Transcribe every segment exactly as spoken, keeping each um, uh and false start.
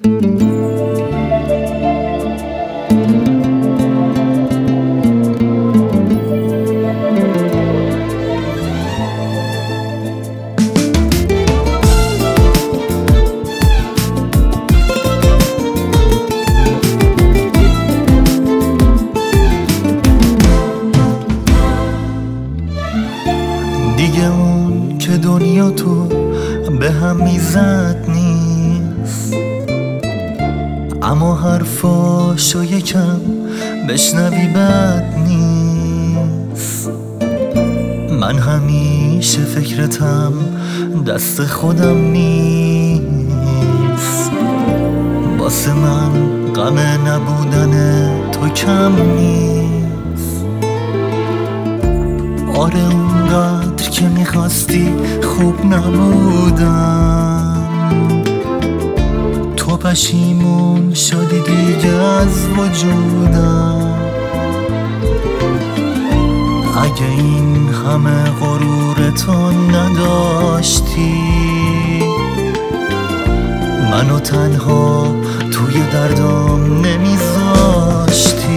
دیگه اون که دنیا تو به هم میزد نیست، اما حرفاشو یکم بشنوی بد نیست. من همیشه فکرتم دست خودم نیست، واسه من غم نبودن تو کم نیست. آره اونقدر که میخواستی خوب نبودم، تو پشیمون شدی دیگه از وجودم. اگه این همه غرورتو نداشتی، منو تنها توی دردام نمیذاشتی.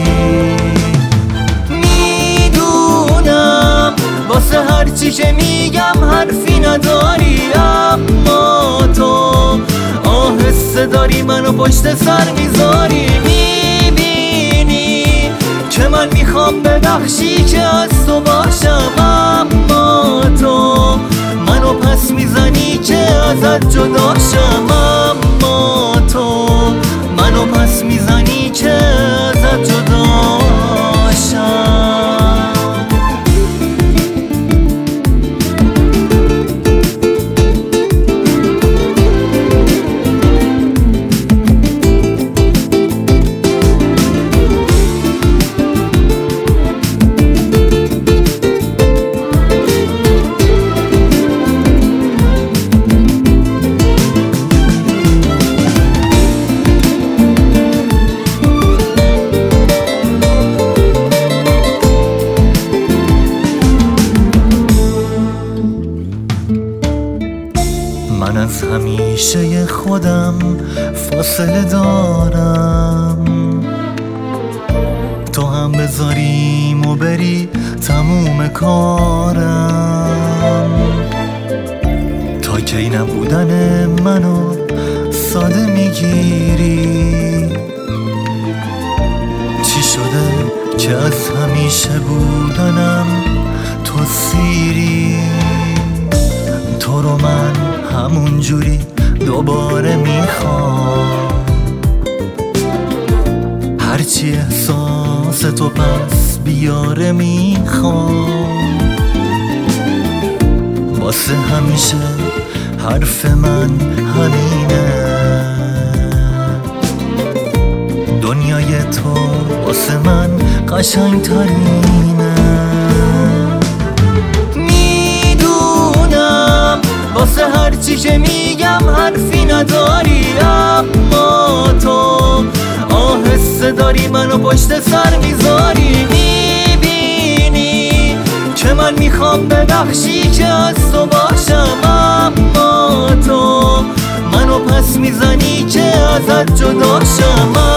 میدونم واسه هرچی که میگم حرفی نداری، اما تو آهسته داری منو پشت سر میذاری. میبینی که من میخوام ببخشی که از تو باشم، اما تو منو پس میزنی که ازت جدا شم. اما تو منو پس میزنی که ازت جدا شم. من از همیشه خودم فاصله دارم، تو هم بذاریم و بری تموم کارم. تا کی نبودن منو ساده میگیری؟ چی شده که از همیشه بودنم تو سیری؟ تو رو من همون جوری دوباره میخوام، هرچی احساس تو پس بیاره میخوام. واسه همیشه حرف من همینه، دنیای تو واسه من قشنگ ترینه. واسه هرچی که میگم حرفی نداری، اما تو آهسته داری منو پشت سر میذاری. میبینی که من میخوام ببخشی که از تو باشم، اما تو منو پس میزنی که ازت جدا شم.